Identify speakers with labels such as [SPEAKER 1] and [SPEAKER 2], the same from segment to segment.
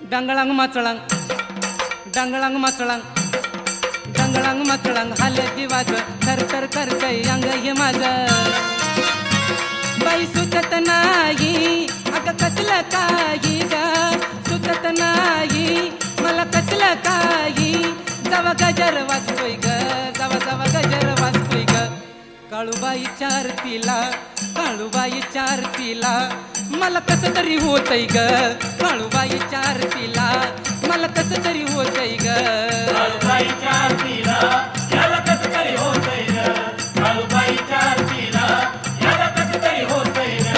[SPEAKER 1] डंगळंग मचळंग डंगळंग मचळंग डंगळंग मचळंग हाले दिवाज थरथर करतय अंग हे माझं बाई सुचत नाही अगं कसलं काही ग सुचत नाही मला कसलं काही जवा गजर वाजतोय ग जवा जवा गजर वाजतोय ग काळूबाईच्या आरतीला काळूबाईच्या आरतीला मला कसं तरी होतंय ग काळूबाईच्या आरतीला मला कसं तरी होतंय ग
[SPEAKER 2] काळूबाईच्या आरतीला याला कसं तरी होतंय ग काळूबाईच्या आरतीला याला कसं तरी होतंय ग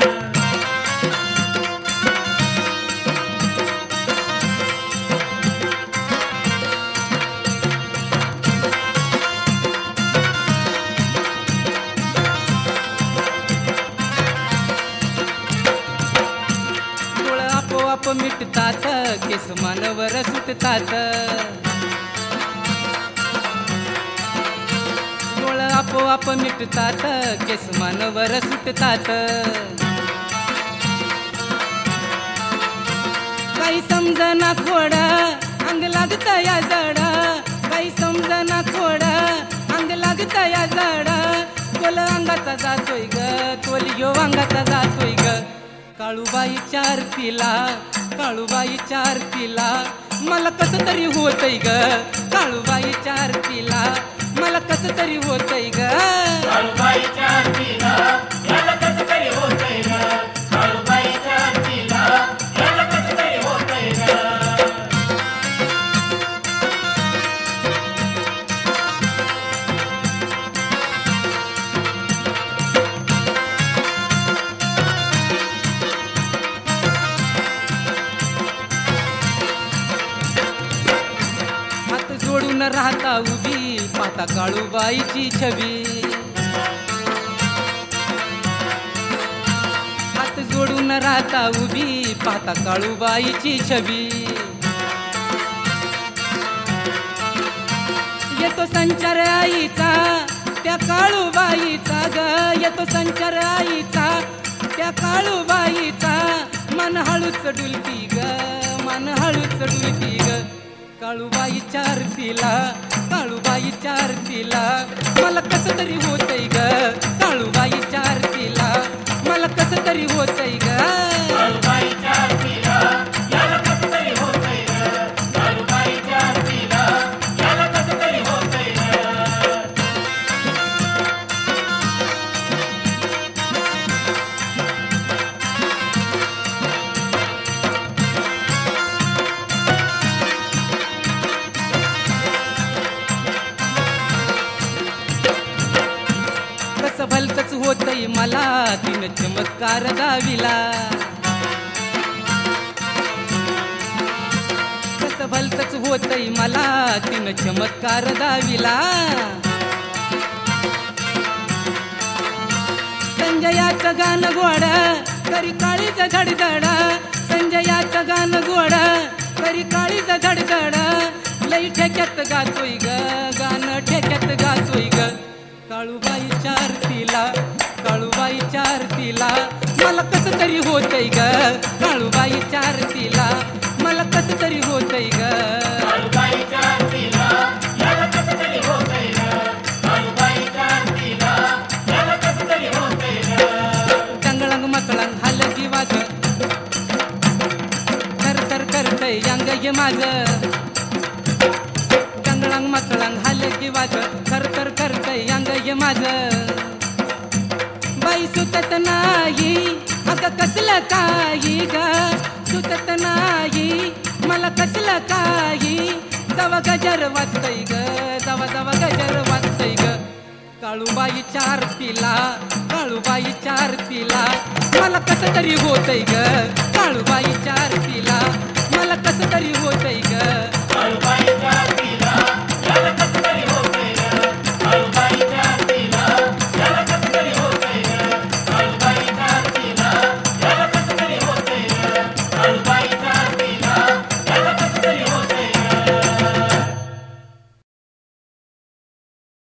[SPEAKER 1] आपोआप मिटतात केस मानवर सुटतात डोळ आपोआप मिटतात केस मानवर सुटतात काही समजना खोड अंग लागत या जड काही समजना खोड अंग लागत या जड तोल अंगाचा जातोय ग तोल यो अंगाचा जातोय ग काळूबाईच्या आरतीला काळूबाईच्या आरतीला मला कसं तरी होतंय ग काळूबाईच्या आरतीला मला कसं तरी होतंय ग
[SPEAKER 2] काळूबाईच्या आरतीला याला कसं तरी होतंय ग काळूबाईच्या आरतीला याला कसं तरी होतंय ग
[SPEAKER 1] जोडून राहता उभी पाहता काळूबाईची छबी हात जोडून राहता उभी पाहता काळूबाईची छबी येतो संचार आईचा त्या काळूबाईचा ग येतो संचार आईचा त्या काळूबाईचा मन हळूच डुलती ग मन हळूच डुलती ग काळूबाईच्या आरतीला काळूबाईच्या आरतीला मला कसं तरी होतंय ग काळूबाईच्या आरतीला मला कसं तरी होतंय ग
[SPEAKER 2] काळूबाईच्या आरतीला याला कसं तरी होतंय ग काळूबाईच्या आरतीला याला कसं तरी होतंय ग
[SPEAKER 1] कसं भलतच होतंय मला तिनं चमत्कार दाविला कसं भलतच होतंय मला तिनं चमत्कार दाविला संजयाचं गाणं गोड करी काळीचं धडधड संजयाचं गाणं गोड करी काळीचं धडधड लई ठेक्यात गातोय ग गाणं ठेक्यात गातोय ग काळूबाईच्या आरतीला काळूबाईच्या आरतीला मला कसं तरी होतंय ग काळूबाईच्या आरतीला मला कसं तरी होतंय ग
[SPEAKER 2] काळूबाईच्या आरतीला याला कसं तरी होतंय ग काळूबाईच्या आरतीला याला कसं तरी होतंय ग
[SPEAKER 1] डंगळंग मकळंग हालगी वाज थरथर करतय अंग हे माझं डंगळंग मकळंग हालगी वाज थरथर करतय अंग हे माझं बाई सुचत नाही अगं कसलं काही ग सुचत नाही मला कसलं काही जवा गजर वाजतय ग जवा जवा गजर वाजतय ग काळूबाईच्या आरतीला काळूबाईच्या आरतीला मला कसं तरी होतंय ग काळूबाई